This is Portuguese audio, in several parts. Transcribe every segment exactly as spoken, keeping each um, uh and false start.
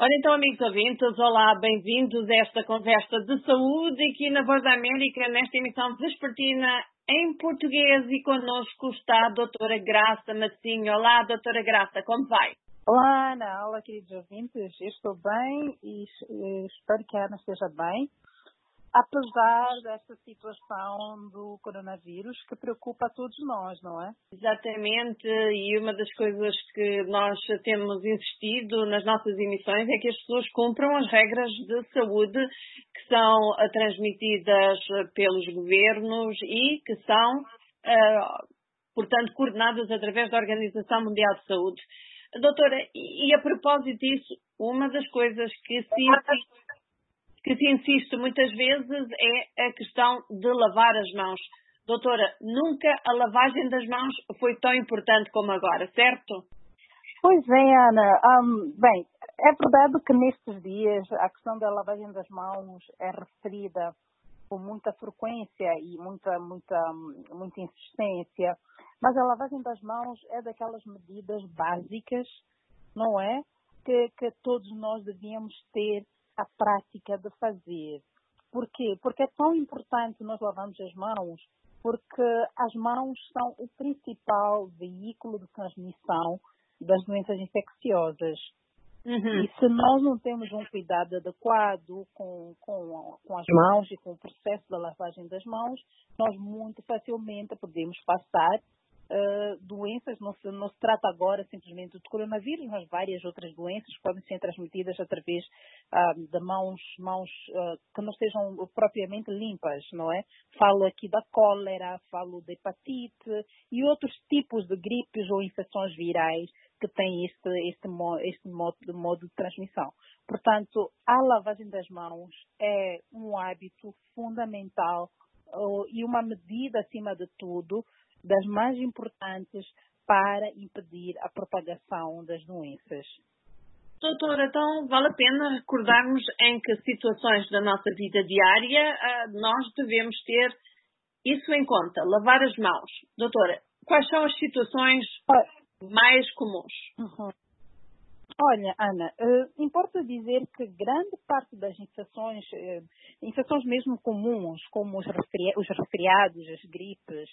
Ora então, amigos ouvintes, olá, bem-vindos a esta conversa de saúde aqui na Voz da América, nesta emissão vespertina em português, e connosco está a doutora Graça Massinho. Olá, doutora Graça, como vai? Olá, Ana. Olá, queridos ouvintes. Eu estou bem e eh, espero que a Ana esteja bem, apesar desta situação do coronavírus que preocupa a todos nós, não é? Exatamente, e uma das coisas que nós temos insistido nas nossas emissões é que as pessoas cumpram as regras de saúde que são uh, transmitidas pelos governos e que são, uh, portanto, coordenadas através da Organização Mundial de Saúde. Doutora, e, e a propósito disso, uma das coisas que se que se insiste muitas vezes é a questão de lavar as mãos. Doutora, nunca a lavagem das mãos foi tão importante como agora, certo? Pois é, Ana. Um, bem, é verdade que nestes dias a questão da lavagem das mãos é referida com muita frequência e muita, muita, muita insistência, mas a lavagem das mãos é daquelas medidas básicas, não é? Que, que todos nós devíamos ter a prática de fazer. Por quê? Porque é tão importante nós lavarmos as mãos, porque as mãos são o principal veículo de transmissão das doenças infecciosas. Uhum. E se nós não temos um cuidado adequado com, com, com as mãos e com o processo da lavagem das mãos, nós muito facilmente podemos passar Uh, doenças. Não se, não se trata agora simplesmente do coronavírus, mas várias outras doenças podem ser transmitidas através uh, de mãos, mãos uh, que não sejam propriamente limpas, não é? Falo aqui da cólera, falo da hepatite e outros tipos de gripes ou infecções virais que têm este, este, este modo, de modo de transmissão. Portanto, a lavagem das mãos é um hábito fundamental uh, e uma medida, acima de tudo, das mais importantes para impedir a propagação das doenças. Doutora, então vale a pena recordarmos em que situações da nossa vida diária uh, nós devemos ter isso em conta, lavar as mãos. Doutora, quais são as situações mais comuns? Uhum. Olha, Ana, uh, importa dizer que grande parte das infecções, uh, infecções mesmo comuns, como os, resfria os resfriados, as gripes,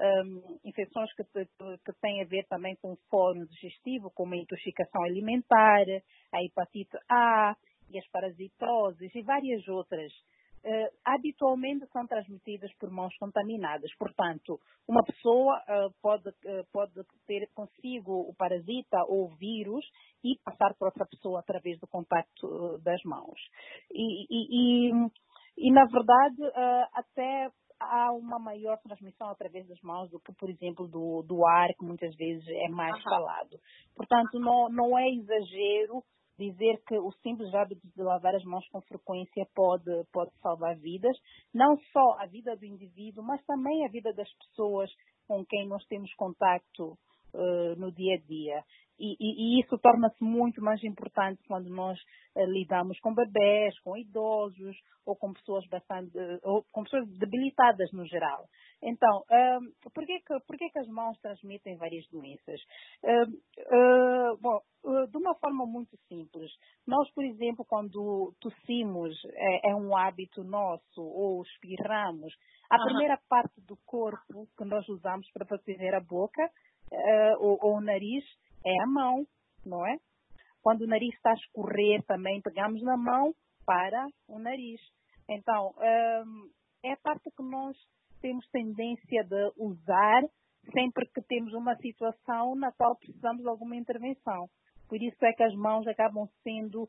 um, infecções que, que têm a ver também com o foro digestivo, como a intoxicação alimentar, a hepatite A e as parasitoses e várias outras, Uh, habitualmente são transmitidas por mãos contaminadas. Portanto, uma pessoa uh, pode, uh, pode ter consigo o parasita ou o vírus e passar para outra pessoa através do contacto uh, das mãos. E, e, e, e na verdade, uh, até há uma maior transmissão através das mãos do que, por exemplo, do, do ar, que muitas vezes é mais Uhum. falado. Portanto, não, não é exagero dizer que o simples hábito de lavar as mãos com frequência pode, pode salvar vidas, não só a vida do indivíduo, mas também a vida das pessoas com quem nós temos contacto uh, no dia a dia. E, e, e isso torna-se muito mais importante quando nós uh, lidamos com bebés, com idosos ou com pessoas bastante, ou com pessoas debilitadas no geral. Então, uh, por que que, por que que as mãos transmitem várias doenças? Uh, uh, bom, uh, de uma forma muito simples. Nós, por exemplo, quando tossimos, é, é um hábito nosso, ou espirramos, a Uhum. primeira parte do corpo que nós usamos para proteger a boca uh, ou, ou o nariz é a mão, não é? Quando o nariz está a escorrer também, pegamos na mão para o nariz. Então, um, é a parte que nós temos tendência de usar sempre que temos uma situação na qual precisamos de alguma intervenção. Por isso é que as mãos acabam sendo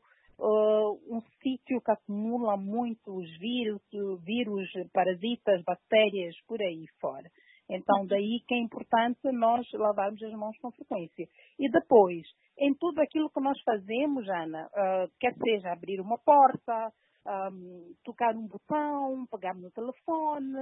uh, um sítio que acumula muitos vírus, vírus, parasitas, bactérias, por aí fora. Então, daí que é importante nós lavarmos as mãos com frequência. E depois, em tudo aquilo que nós fazemos, Ana, uh, quer seja abrir uma porta, um, tocar um botão, pegar no telefone,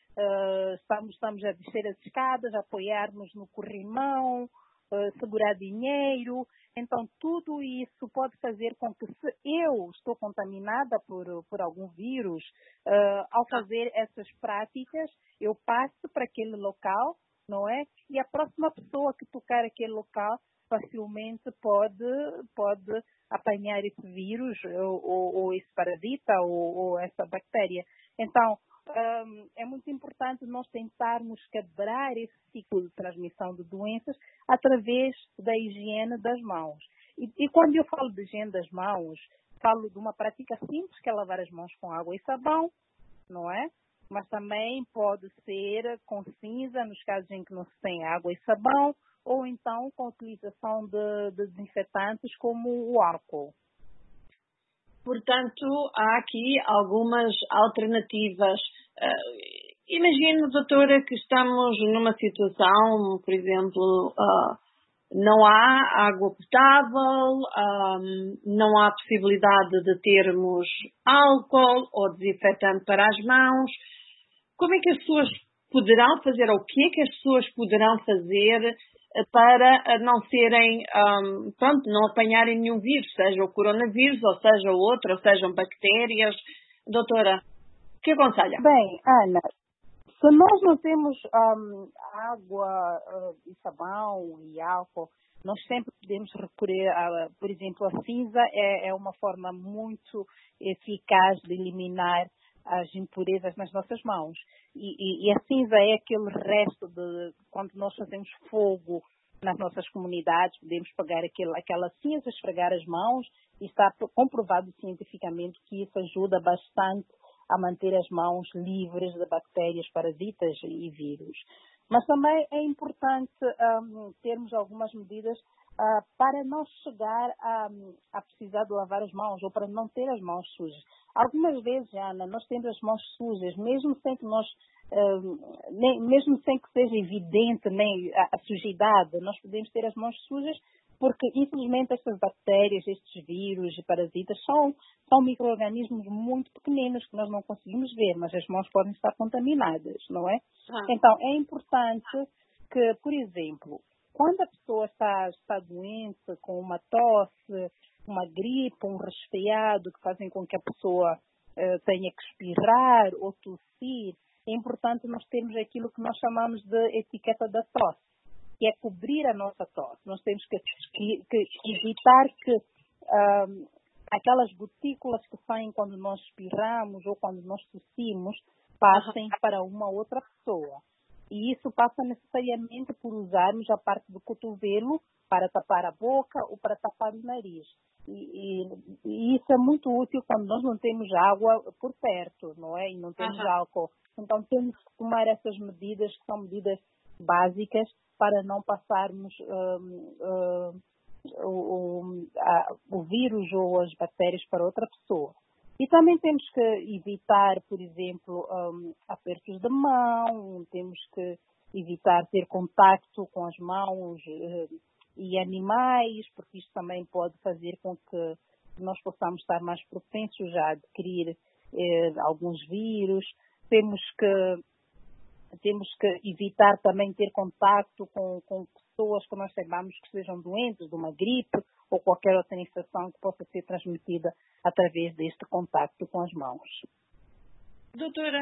uh, estamos, estamos a descer as escadas, apoiarmos no corrimão, uh, segurar dinheiro. Então, tudo isso pode fazer com que, se eu estou contaminada por, por algum vírus, uh, ao fazer essas práticas, eu passo para aquele local, não é? E a próxima pessoa que tocar aquele local facilmente pode, pode apanhar esse vírus ou, ou, ou esse parasita ou, ou essa bactéria. Então, um, é muito importante nós tentarmos quebrar esse ciclo de transmissão de doenças através da higiene das mãos. E, e quando eu falo de higiene das mãos, falo de uma prática simples, que é lavar as mãos com água e sabão, não é? Mas também pode ser com cinza, nos casos em que não se tem água e sabão, ou então com a utilização de, de desinfetantes como o álcool. Portanto, há aqui algumas alternativas. Uh, imagino, doutora, que estamos numa situação, por exemplo, uh, não há água potável, um, não há possibilidade de termos álcool ou desinfetante para as mãos. Como é que as pessoas poderão fazer, ou o que é que as pessoas poderão fazer para não serem, um, pronto, não apanharem nenhum vírus, seja o coronavírus, ou seja outro, ou sejam bactérias? Doutora, o que aconselha? Bem, Ana, se nós não temos um, água uh, e sabão e álcool, nós sempre podemos recorrer a, por exemplo, a cinza é, é uma forma muito eficaz de eliminar as impurezas nas nossas mãos. E, e, e a cinza é aquele resto de quando nós fazemos fogo nas nossas comunidades, podemos pegar aquele, aquela cinza, esfregar as mãos, e está comprovado cientificamente que isso ajuda bastante a manter as mãos livres de bactérias, parasitas e vírus. Mas também é importante um, termos algumas medidas uh, para não chegar a, a precisar de lavar as mãos ou para não ter as mãos sujas. Algumas vezes, Ana, nós temos as mãos sujas, mesmo sem que nós, uh, nem, mesmo sem que seja evidente nem a, a sujidade, nós podemos ter as mãos sujas porque, infelizmente, estas bactérias, estes vírus e parasitas são, são micro-organismos muito pequeninos que nós não conseguimos ver, mas as mãos podem estar contaminadas, não é? Ah. Então, é importante que, por exemplo, quando a pessoa está, está doente, com uma tosse, uma gripe, um resfriado, que fazem com que a pessoa uh, tenha que espirrar ou tossir, é importante nós termos aquilo que nós chamamos de etiqueta da tosse, que é cobrir a nossa tosse. Nós temos que, que, que evitar que um, aquelas gotículas que saem quando nós espirramos ou quando nós tossimos passem para uma outra pessoa. E isso passa necessariamente por usarmos a parte do cotovelo para tapar a boca ou para tapar o nariz. E, e, e isso é muito útil quando nós não temos água por perto, não é? E não temos Uhum. álcool. Então temos que tomar essas medidas, que são medidas básicas, para não passarmos um, um, o, a, o vírus ou as bactérias para outra pessoa. E também temos que evitar, por exemplo, um, apertos de mão, temos que evitar ter contacto com as mãos uh, e animais, porque isto também pode fazer com que nós possamos estar mais propensos a adquirir uh, alguns vírus. Temos que Temos que evitar também ter contacto com, com pessoas que nós saibamos que sejam doentes de uma gripe ou qualquer outra infecção que possa ser transmitida através deste contacto com as mãos. Doutora,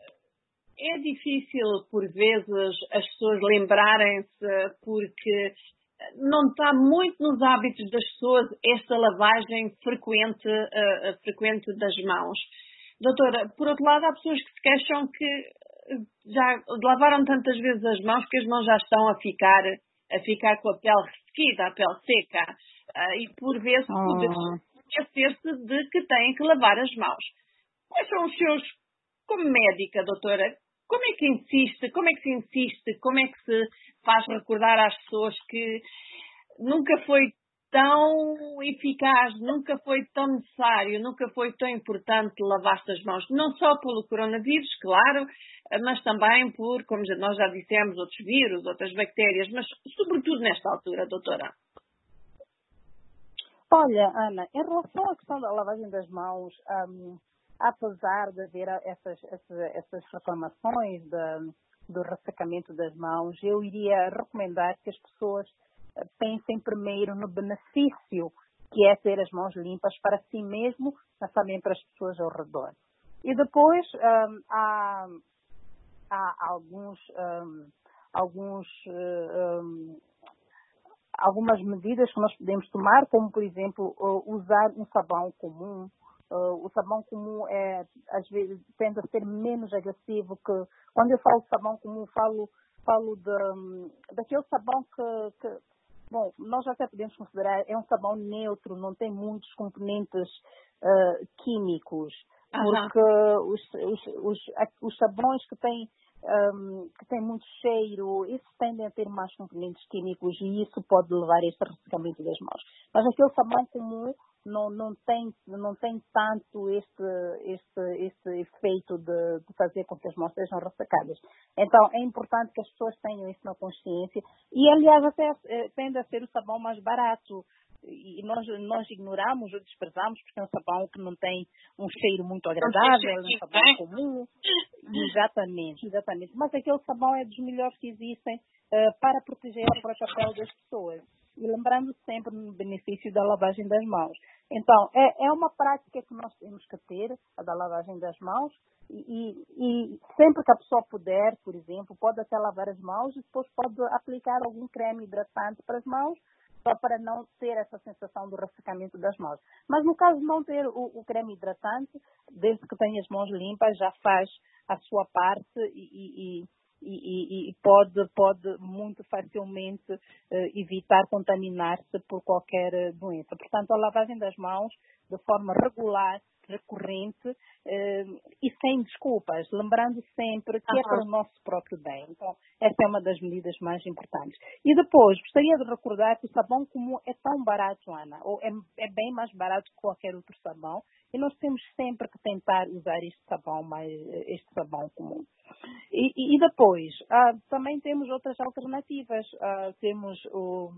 é difícil por vezes as pessoas lembrarem-se porque não está muito nos hábitos das pessoas esta lavagem frequente, uh, frequente das mãos. Doutora, por outro lado, há pessoas que se queixam que já lavaram tantas vezes as mãos que as mãos já estão a ficar, a ficar com a pele ressequida, a pele seca, uh, e por vezes Ah. poderão esquecer-se de que têm que lavar as mãos. Quais são os seus, como médica, doutora, como é que insiste, como é que se insiste, como é que se faz recordar às pessoas que nunca foi tão eficaz, nunca foi tão necessário, nunca foi tão importante lavar-se as mãos, não só pelo coronavírus, claro, mas também por, como nós já dissemos, outros vírus, outras bactérias, mas sobretudo nesta altura, doutora? Olha, Ana, em relação à questão da lavagem das mãos, um, apesar de haver essas, essas, essas reclamações de, do ressecamento das mãos, eu iria recomendar que as pessoas pensem primeiro no benefício que é ter as mãos limpas para si mesmo, mas também para as pessoas ao redor. E depois um, há, há alguns, um, alguns um, algumas medidas que nós podemos tomar, como, por exemplo, usar um sabão comum. Uh, o sabão comum é, às vezes, tende a ser menos agressivo que... Quando eu falo de sabão comum, falo, falo de, daquele sabão que, que... Bom, nós até podemos considerar, é um sabão neutro, não tem muitos componentes uh, químicos. Aham. Porque os, os, os, os sabões que têm, um, que têm muito cheiro, esses tendem a ter mais componentes químicos e isso pode levar a este ressecamento das mãos. Mas aquele sabão comum não, não, tem, não tem tanto este, este, este efeito de, de fazer com que as mãos sejam ressecadas. Então, é importante que as pessoas tenham isso na consciência e, aliás, até eh, tende a ser o sabão mais barato. E nós, nós ignoramos ou desprezamos porque é um sabão que não tem um cheiro muito agradável, é um sabão comum. Exatamente, exatamente. Mas aquele sabão é dos melhores que existem uh, para proteger a própria pele das pessoas. E lembrando sempre no benefício da lavagem das mãos. Então, é, é uma prática que nós temos que ter, a da lavagem das mãos, e, e, e sempre que a pessoa puder, por exemplo, pode até lavar as mãos e depois pode aplicar algum creme hidratante para as mãos, só para não ter essa sensação do ressecamento das mãos. Mas no caso de não ter o, o creme hidratante, desde que tenha as mãos limpas, já faz a sua parte e, e, e, e pode, pode muito facilmente uh, evitar contaminar-se por qualquer doença. Portanto, a lavagem das mãos de forma regular, recorrente uh, e sem desculpas, lembrando sempre que Aham. é para o nosso próprio bem. Então, essa é uma das medidas mais importantes. E depois, gostaria de recordar que o sabão comum é tão barato, Ana, ou é, é bem mais barato que qualquer outro sabão, e nós temos sempre que tentar usar este sabão, mais, este sabão comum. E, e depois, ah, também temos outras alternativas. Ah, temos o,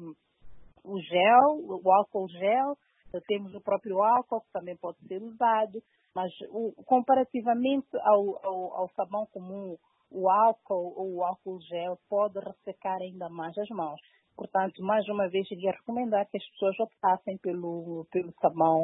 o gel, o álcool gel, temos o próprio álcool que também pode ser usado, mas o, comparativamente ao, ao, ao sabão comum, o álcool ou o álcool gel pode ressecar ainda mais as mãos. Portanto, mais uma vez, iria recomendar que as pessoas optassem pelo, pelo sabão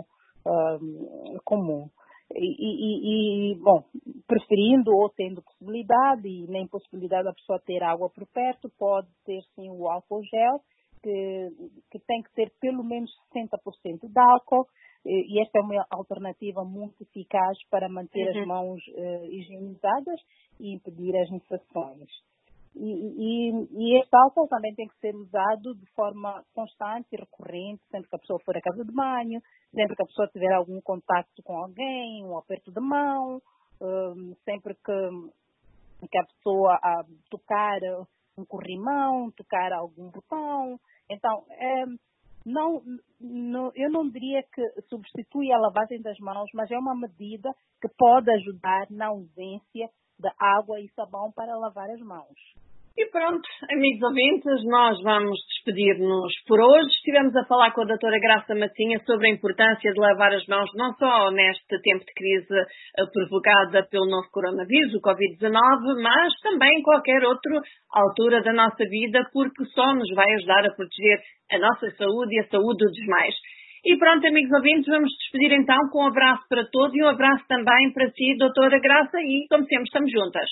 um, comum. E, e, e, bom, preferindo ou tendo possibilidade e nem possibilidade da pessoa ter água por perto, pode ter sim o álcool gel, que, que tem que ter pelo menos sessenta por cento de álcool, e esta é uma alternativa muito eficaz para manter Uhum. as mãos uh, higienizadas e impedir as infecções. E, e, e este álcool também tem que ser usado de forma constante e recorrente, sempre que a pessoa for à casa de banho, sempre que a pessoa tiver algum contacto com alguém, um aperto de mão, um, sempre que, que a pessoa a, tocar um corrimão, tocar algum botão. Então, é, não, não, eu não diria que substitui a lavagem das mãos, mas é uma medida que pode ajudar na ausência de água e sabão para lavar as mãos. E pronto, amigos ouvintes, nós vamos despedir-nos por hoje. Estivemos a falar com a doutora Graça Matinha sobre a importância de lavar as mãos, não só neste tempo de crise uh, provocada pelo novo coronavírus, o covid dezenove, mas também em qualquer outra altura da nossa vida, porque só nos vai ajudar a proteger a nossa saúde e a saúde dos demais. E pronto, amigos ouvintes, vamos despedir então com um abraço para todos e um abraço também para si, doutora Graça, e como sempre estamos juntas.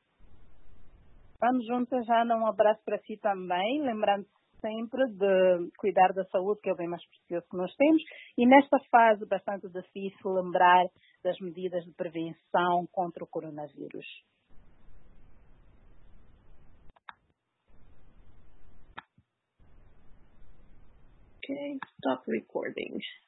Vamos juntas, Ana, um abraço para si também, lembrando sempre de cuidar da saúde, que é o bem mais precioso que nós temos, e nesta fase bastante difícil lembrar das medidas de prevenção contra o coronavírus. Okay, stop recording.